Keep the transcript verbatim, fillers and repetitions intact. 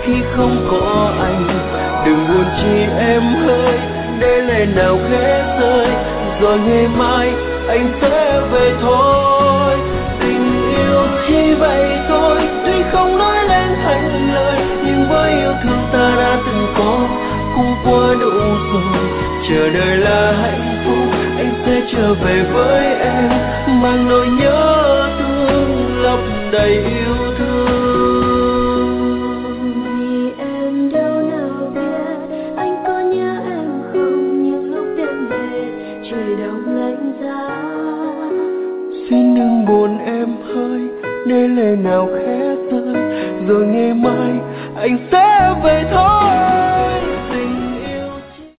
khi không có anh. Đừng buồn chi em ơi, để lệ nào khẽ rơi, rồi ngày mai anh sẽ về thôi. Tình yêu chỉ vậy thôi, tuy không nói lên thành lời, nhưng với yêu thương ta đã từng có cũng quá đủ rồi. Chờ đợi là hạnh phúc, anh sẽ trở về với em, mang nỗi nhớ thương lấp đầy yêu thương. Vì em đâu nào biết anh có nhớ em không, những lúc đêm về trời đông lạnh giá. Xin đừng buồn em ơi, để lệ nào khẽ rơi, rồi ngày mai anh sẽ về thôi.